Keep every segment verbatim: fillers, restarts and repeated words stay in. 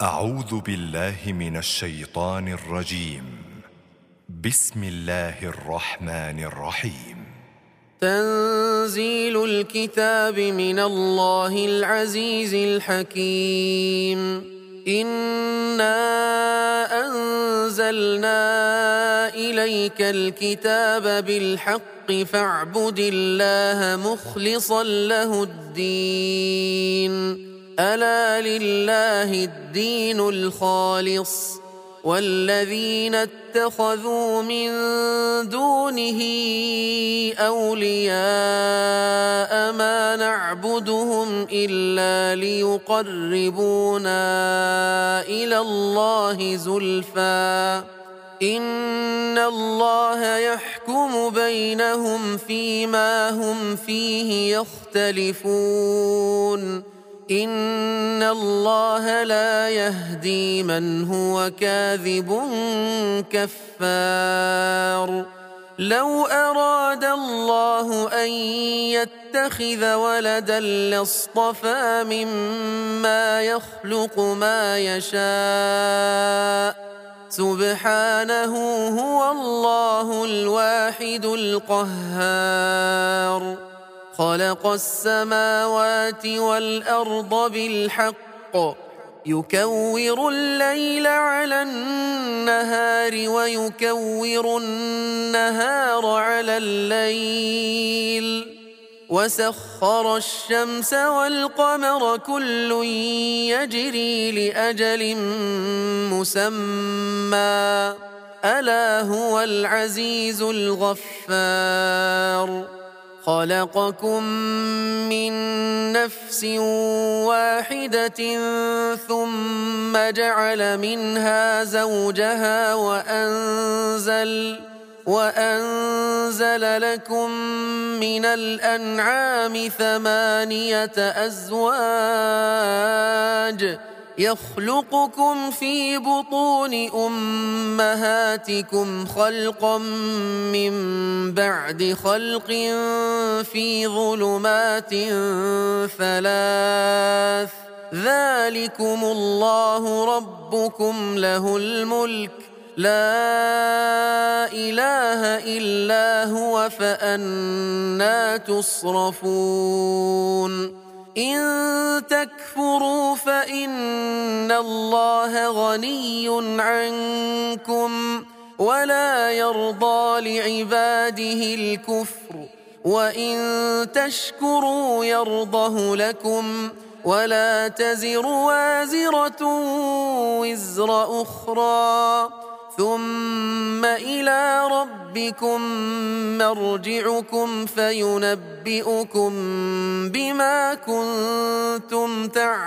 أعوذ بالله من الشيطان الرجيم. بسم الله الرحمن الرحيم. تنزيل الكتاب من الله العزيز الحكيم. إنا أنزلنا إليك الكتاب بالحق فاعبد الله مخلصا له الدين. ألا لله الدين الخالص والذين اتخذوا من دونه أولياء ما نعبدهم إلا ليقربونا إلى الله زلفى إن الله يحكم بينهم فيما هم فيه يختلفون. إن الله لا يهدي من هو كاذب كفار. لو أراد الله أن يتخذ ولدا لاصطفى مما يخلق ما يشاء سبحانه هو الله الواحد القهار. خلق السماوات والأرض بالحق يكور الليل على النهار ويكور النهار على الليل وسخر الشمس والقمر كل يجري لأجل مسمى ألا هو العزيز الغفار. خلقكم من نفس واحدة ثم جعل منها زوجها وأنزل وأنزل لكم من الأنعام ثمانية أزواج يخلقكم في بطون أمهاتكم خلقا من بعد خلق في ظلمات ثلاث ذلكم الله ربكم له الملك لا إله إلا هو فأنى تصرفون. إن تكفروا فإن الله غني عنكم ولا يرضى لعباده الكفر وإن تشكروا يرضه لكم ولا تزر وازرة وزر أخرى ثم إلى ربكم مرجعكم فينبئكم بما كنتم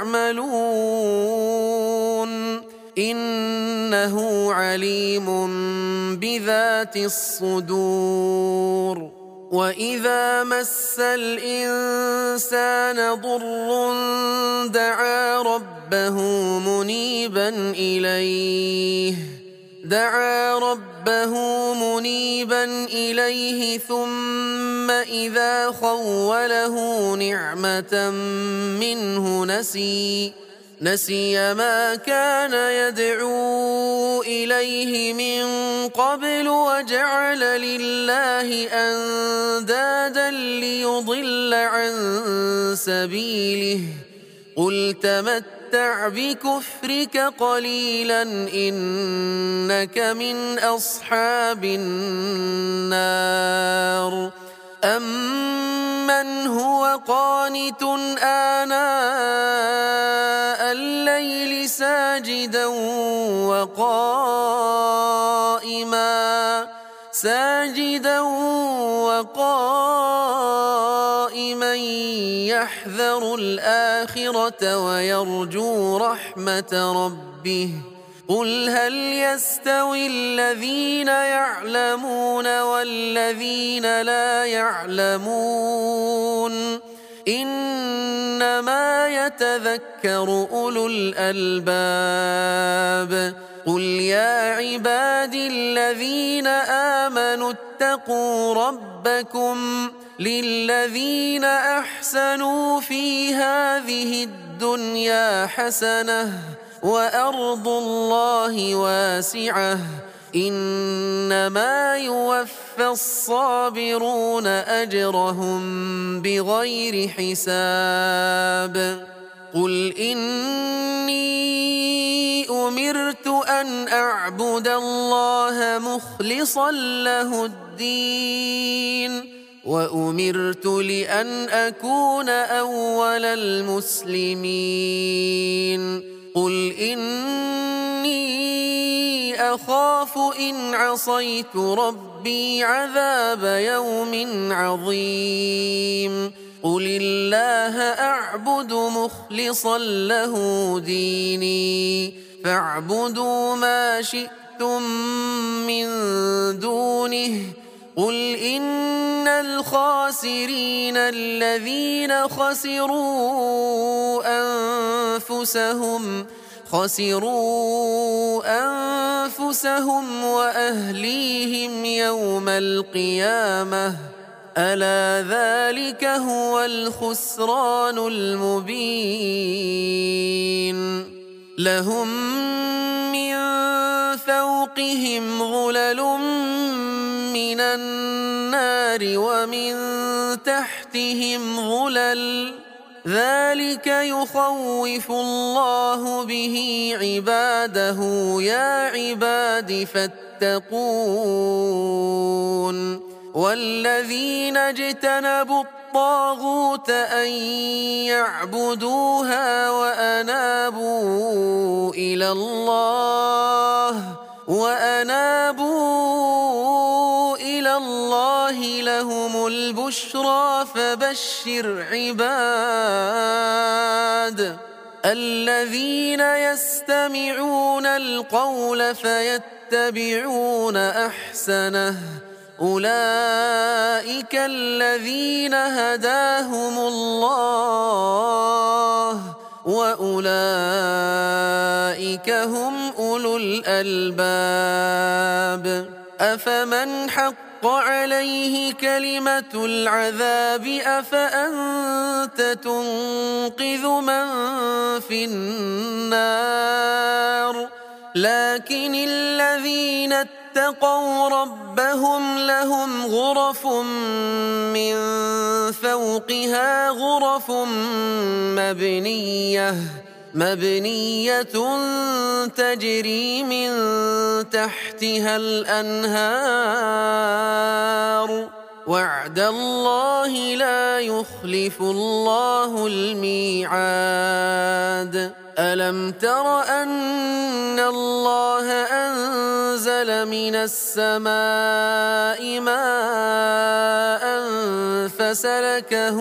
تعملون إنه عليم بذات الصدور. وإذا مس الإنسان ضر دعا ربه منيبا إليه دعا ربه منيبا إليه ثم إذا خوله نعمة منه نسي نسي ما كان يدعو إليه من قبل وجعل لله أندادا ليضل عن سبيله قل تمتع بكفرك قليلا إنك من أصحاب النار. أمن هو قانت آناء الليل ساجدا وقائما ساجدا وقائما يحذر الآخرة ويرجو رحمة ربه قل هل يستوي الذين يعلمون والذين لا يعلمون إنما يتذكر أولو الألباب. قل يا عبادي الذين آمنوا اتقوا ربكم للذين أحسنوا في هذه الدنيا حسنة وأرض الله واسعة إنما يوفى الصابرون أجرهم بغير حساب قل إني أمرت أن أعبد الله مخلصا له الدين وأمرت لأن أكون أول المسلمين قل إني أخاف إن عصيت ربي عذاب يوم عظيم قل الله أعبد مخلصا له ديني فاعبدوا ما شئتم من دونه قل إن الخاسرين الذين خسروا أنفسهم خسروا أنفسهم وأهليهم يوم القيامة ألا ذلك هو الخسران المبين لهم من فوقهم ظلل من النار ومن تحتهم ظلل ذلك يخوف الله به عباده يا عباد فاتقون والذين اجتنبوا الطاغوت أن يعبدوها وأنابوا إلى الله وأنابوا إلى الله لهم البشرى فبشر عباد الذين يستمعون القول فيتبعون أحسنه أولئك الذين هداهم الله وأولئك هم أولو الألباب أفمن حق عليه كلمة العذاب أفأنت تنقذ من في النار لكن الذين اتقوا ربهم لهم غرف من فوقها غرف مبنية مبنية تجري من تحتها الأنهار وعد الله لا يخلف الله الميعاد ألم تر أن الله أنزل من السماء ماء فسلكه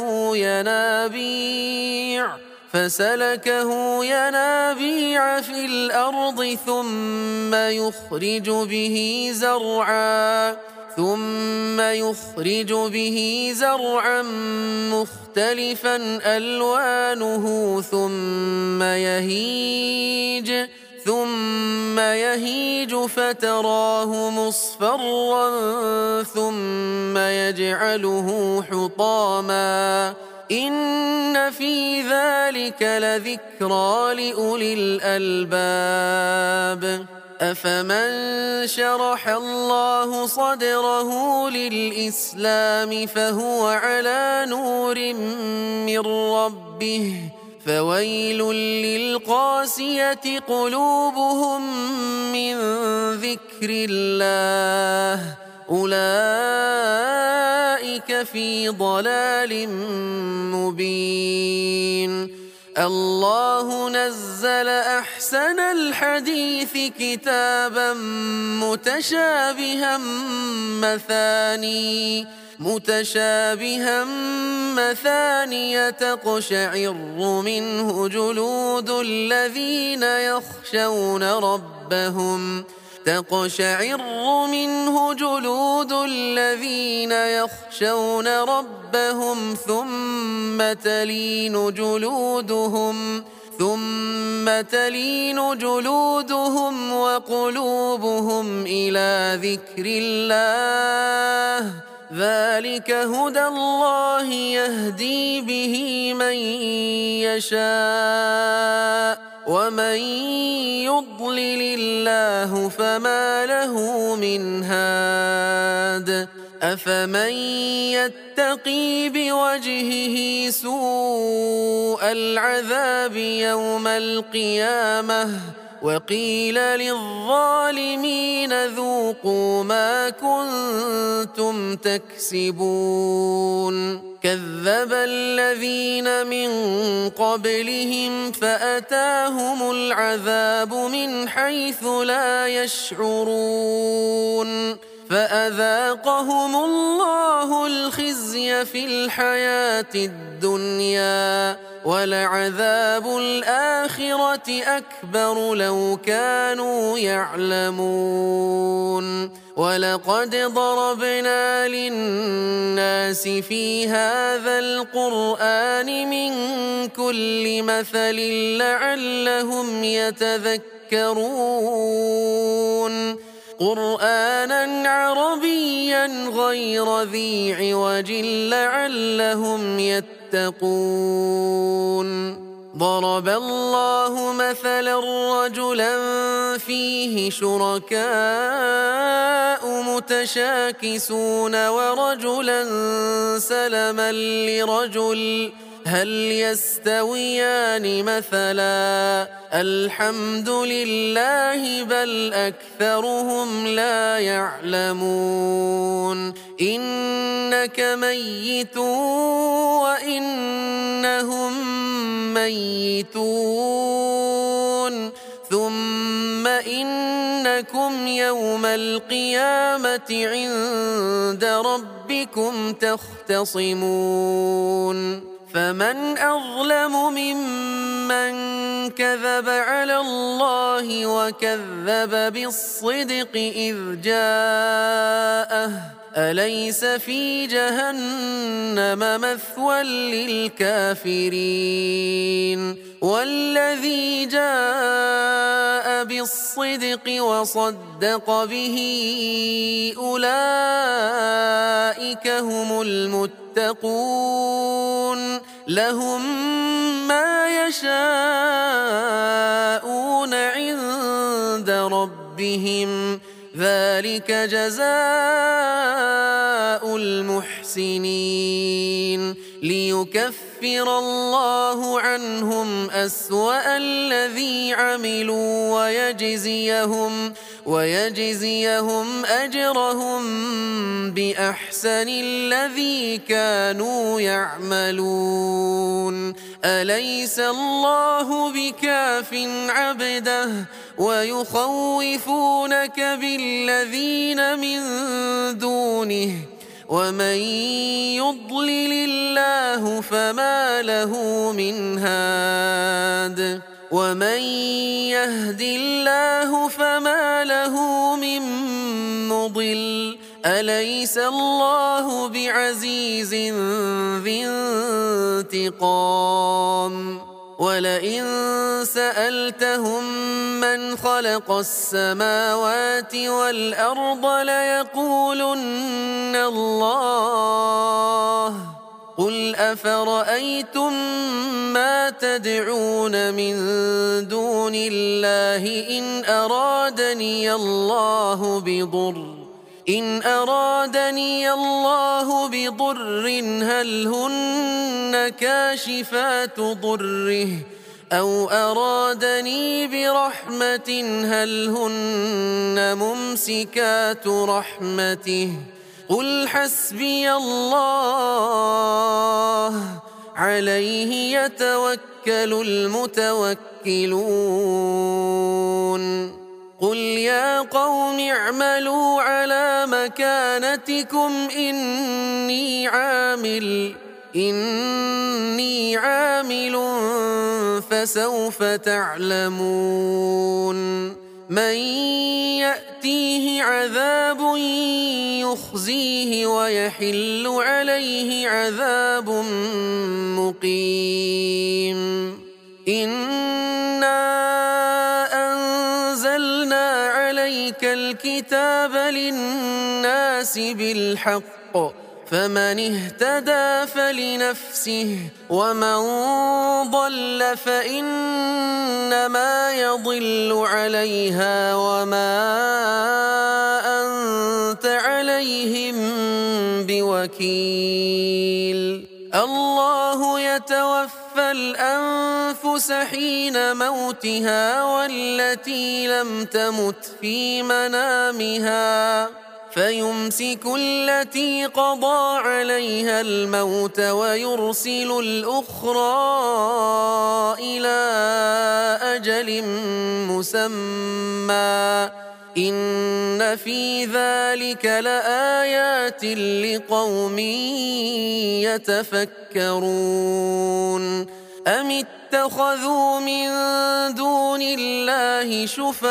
ينابيع فسلكه ينابيع في الأرض ثم يخرج به زرعا ثم يخرج به زرعا مختلفا ألوانه ثم يهيج ثم يهيج فتراه مصفرا ثم يجعله حطاما إن في ذلك لذكرى لأولي الألباب أفمن شرح الله صدره للإسلام فهو على نور من ربه فويل للقاسية قلوبهم من ذكر الله أولئك في ضلال مبين الله نزل أحسن الحديث كتابا متشابها مثاني متشابها مثانية تقشعر منه جلود الذين يخشون ربهم تقشعر منه جلود الذين يخشون ربهم ثم تلين جلودهم ثم تلين جلودهم وقلوبهم إلى ذكر الله ذلك هدى الله يهدي به من يشاء ومن يضلل الله فما له من هاد أفمن يتقي بوجهه سوء العذاب يوم القيامة وقيل للظالمين ذوقوا ما كنتم تكسبون كذب الذين من قبلهم فأتاهم العذاب من حيث لا يشعرون فأذاقهم الله الخزي في الحياة الدنيا ولعذاب الآخرة أكبر لو كانوا يعلمون ولقد ضربنا للناس في هذا القرآن من كل مثل لعلهم يتذكرون قرآنا عربيا غير ذي عوج لعلهم يتقون ضرب الله مثلا رجلا فيه شركاء متشاكسون ورجلا سلما لرجل هل يستويان مثلا الحمد لله بل أكثرهم لا يعلمون إنك ميت وإنهم ميتون ثم إنكم يوم القيامة عند ربكم تختصمون فمن أظلم ممن كذب على الله وكذب بالصدق إذ جاءه أليس في جهنم مثوى للكافرين والذي جاء بالصدق وصدق به أولئك هم المتقون لهم ما يشاءون عند ربهم ذلك جزاء المحسنين ليكفر الله عنهم أسوأ الذي عملوا ويجزيهم ويجزيهم أجرهم بأحسن الذي كانوا يعملون أليس الله بكاف عبده ويخوفونك بالذين من دونه ومن يضلل الله فما له من هاد ومن يهد الله فما له من مضل أليس الله بعزيز ذي انتقام ولئن سألتهم من خلق السماوات والأرض ليقولن الله قل أفرأيتم ما تدعون من دون الله إن أرادني الله بضر إن أرادني الله بضر هل هن كاشفات ضره أو أرادني برحمة هل هن ممسكات رحمته قل حسبي الله عليه يتوكل المتوكلون قل يا قوم اعملوا على مكانتكم إني عامل إني عامل فسوف تعلمون من يأتيه عذاب يخزيه ويحل عليه عذاب مقيم إنا أنزلنا عليك الكتاب للناس بالحق فمن اهتدى فلنفسه ومن ضل فإنما يضل عليها وما أنت عليهم بوكيل. الله يتوفى الأنفس حين موتها والتي لم تمت في منامها فيمسك التي قضى عليها الموت ويرسل الأخرى إلى أجل مسمى إن في ذلك لآيات لقوم يتفكرون. أم اتخذوا من دون الله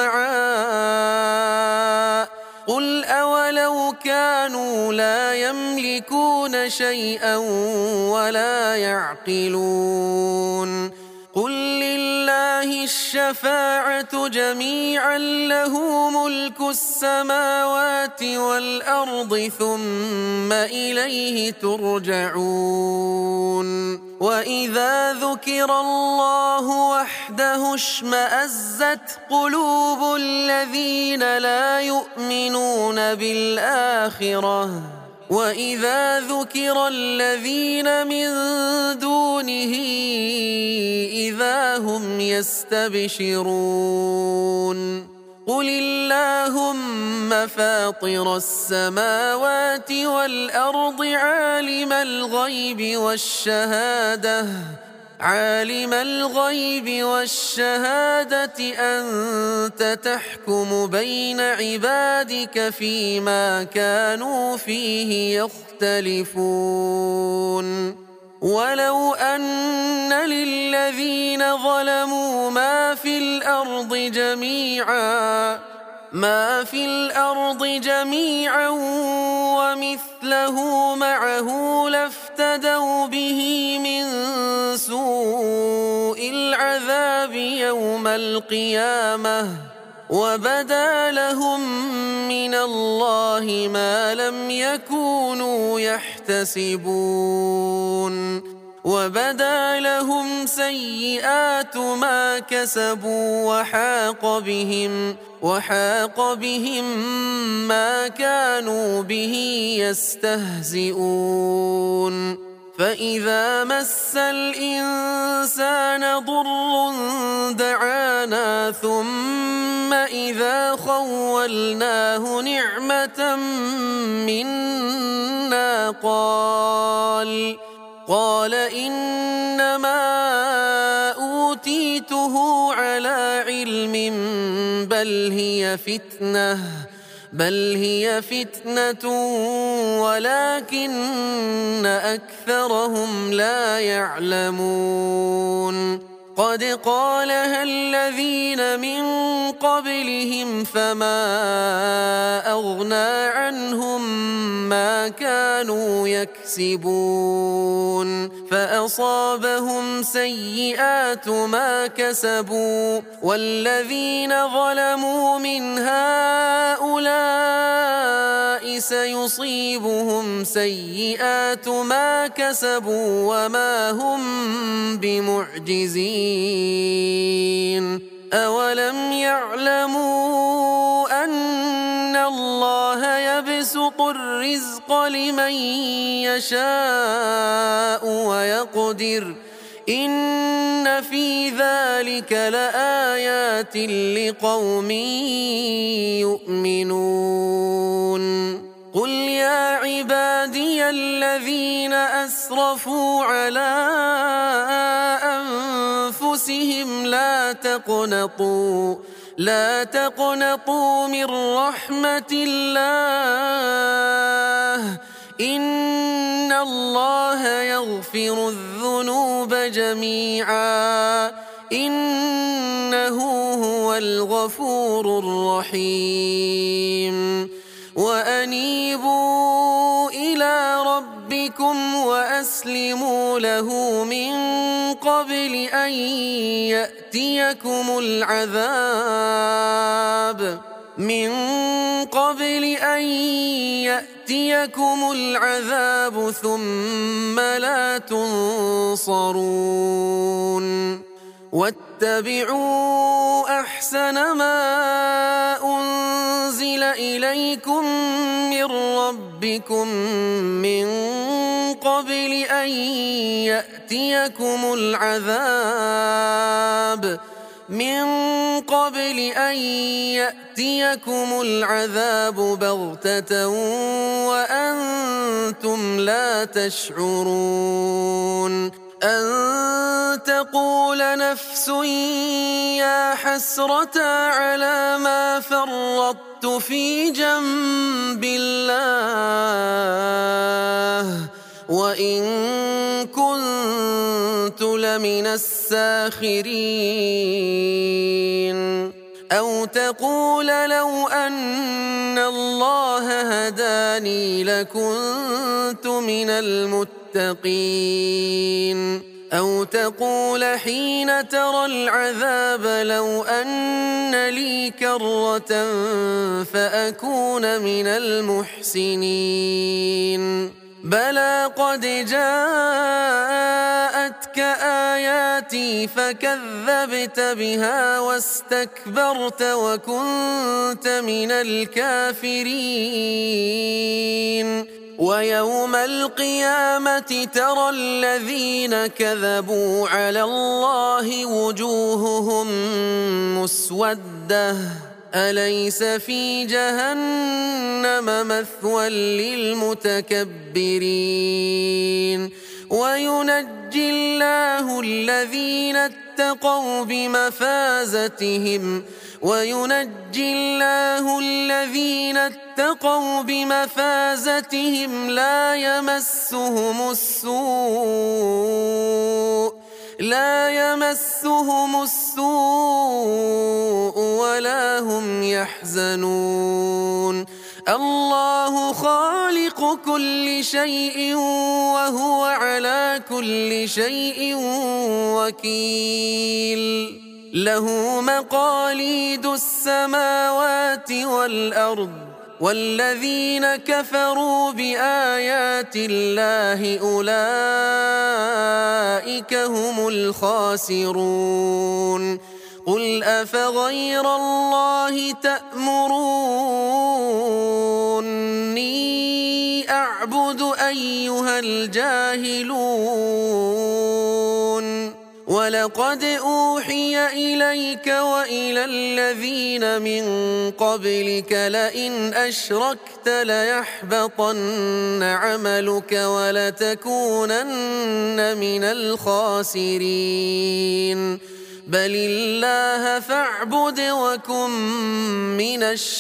شفعاء قل أولو كانوا لا يملكون شيئا ولا يعقلون قل لله الشفاعة جميعا له ملك السماوات والأرض ثم إليه ترجعون. وإذا ذكر الله وحده اشمأزت قلوب الذين لا يؤمنون بالآخرة وإذا ذكر الذين من دونه إذا هم يستبشرون. قل اللهم فاطر السماوات والأرض عالم الغيب والشهادة عالم الغيب والشهادة أنت تحكم بين عبادك فيما كانوا فيه يختلفون. ولو أن للذين ظلموا ما في الأرض جميعا ما في الأرض جميعا ومثله معه لافتدوا به من سوء العذاب يوم القيامة وبدا لهم من الله ما لم يكونوا يحتسبون. وبدا لهم سيئات ما كسبوا وحاق بهم وحاق بهم ما كانوا به يستهزئون. فإذا مس الإنسان ضر دعانا ثم إذا خولناه نعمة منا قال قال إنما أوتيته على علم بل هي فتنة بل هي فتنة ولكن أكثرهم لا يعلمون. قد قالها الذين من قبلهم فما أغنى عنهم ما كانوا يكسبون فأصابهم سيئات ما كسبوا والذين ظلموا من هؤلاء سيصيبهم سيئات ما كسبوا وما هم بمعجزين. أولم يعلموا أن الله يبسط الرزق لمن يشاء ويقدر إن في ذلك لآيات لقوم يؤمنون. قل يا عبادي الذين أسرفوا على أنفسهم لا تقنطوا لا تقنطوا من رحمة الله إن الله يغفر الذنوب جميعا إنه هو الغفور الرحيم. وأنيبوا إلى ربكم وأسلموا له من قبل أن يأتيكم العذاب من قبل أن يأتيكم يأتيكم العذاب ثم لا تنصرون واتبعوا أحسن ما أنزل إليكم من ربكم من قبل أن يأتيكم العذاب من قبل أن يأتيكم العذاب بغتة وأنتم لا تشعرون أن تقول نفس يا حسرة على ما فرطت في جنب الله وإن كنت لمن الساخرين أو تقول لو أن الله هداني لكنت من المتقين أو تقول حين ترى العذاب لو أن لي كرة فأكون من المحسنين بلى قد جاءتك آياتي فكذبت بها واستكبرت وكنت من الكافرين ويوم القيامة ترى الذين كذبوا على الله وجوههم مسودة أليس في جهنم مثوى للمتكبرين وينجي الله الذين اتقوا بمفازتهم وينجي الله الذين اتقوا بمفازتهم لا يمسهم السوء لا يمسهم السوء ولا هم يحزنون الله خالق كل شيء وهو على كل شيء وكيل له مقاليد السماوات والأرض والذين كفروا بآيات الله أولئك هم الخاسرون قل أفغير الله تأمروني أعبد أيها الجاهلون ولقد أوحي إليك وإلى الذين من قبلك لئن أشركت ليحبطن عملك ولتكونن من الخاسرين بل الله فاعبد وكن من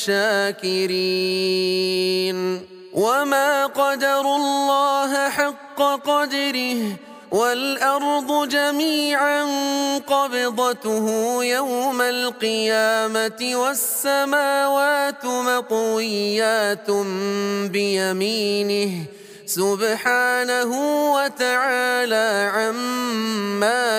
الشاكرين وما قدروا الله حق قدره والأرض جميعا قبضته يوم القيامة والسماوات مطويات بيمينه سبحانه وتعالى عما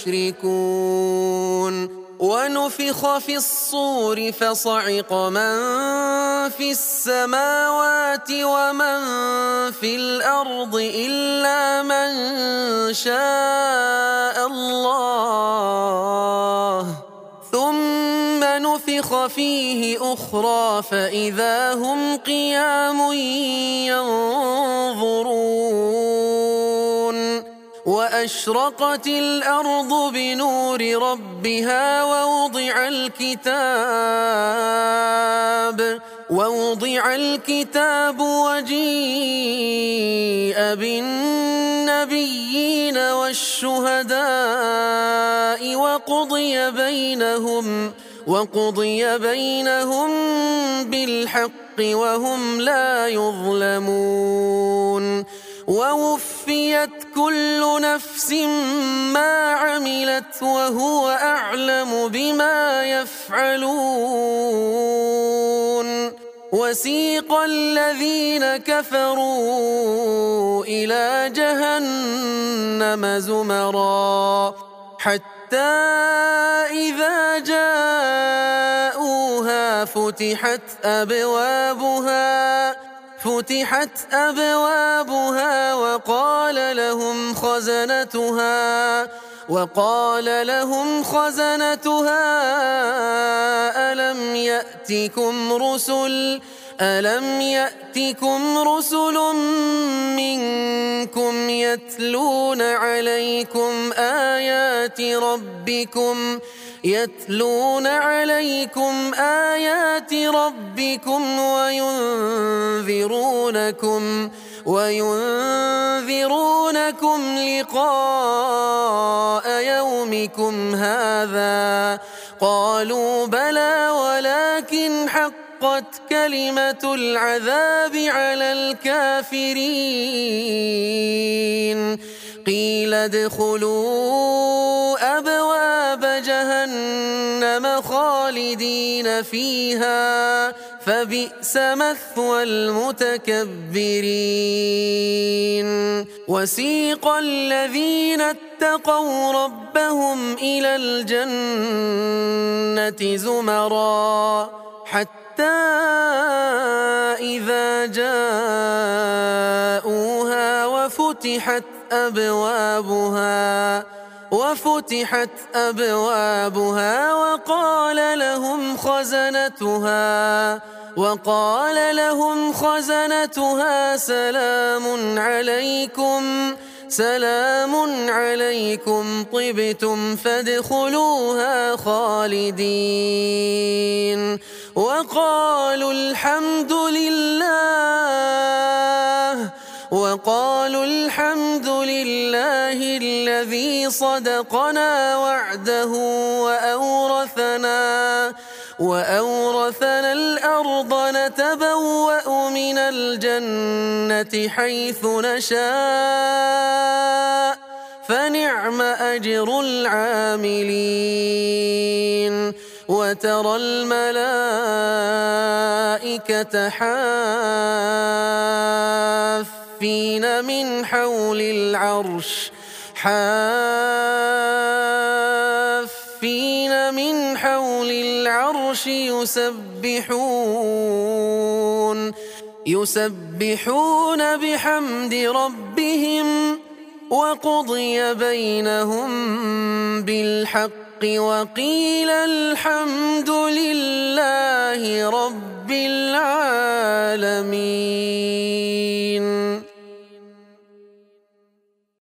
يشركون ونفخ في الصور فصعق من في السماوات ومن في الأرض إلا من شاء الله ثم نفخ فيه أخرى فإذا هم قيام ينظرون وأشرقت الأرض بنور ربها ووضع الكتاب ووضع الكتاب وجيء بالنبيين والشهداء وقضي بينهم وقضي بينهم بالحق وهم لا يظلمون ووفيت كل نفس ما عملت وهو أعلم بما يفعلون وسيق الذين كفروا إلى جهنم زمرا حتى إذا جاءوها فتحت أبوابها فتحت أبوابها وقال لهم خزنتها وقال لهم خزنتها ألم يأتكم رسل ألم يأتكم رسل منكم يتلون عليكم آيات ربكم يتلون عليكم آيات ربكم وينذرونكم وينذرونكم لقاء يومكم هذا قالوا بلى ولكن حقت كلمة العذاب على الكافرين قيل ادخلوا أبواب جهنم خالدين فيها فبئس مثوى المتكبرين وسيق الذين اتقوا ربهم إلى الجنة زمرا حتى إذا جاءوها وفتحت أبوابها وفتحت أبوابها وقال لهم خزنتها وقال لهم خزنتها سلام عليكم سلام عليكم طبتم فادخلوها خالدين وقالوا الحمد لله وقالوا الحمد لله الذي صدقنا وعده وأورثنا وأورثنا الأرض نتبوأ من الجنة حيث نشاء فنعم أجر العاملين وترى الملائكة حافين من حول العرش حافين من حول العرش يسبحون يسبحون بحمد ربهم وقضي بينهم بالحق وقيل الحمد لله رب العالمين.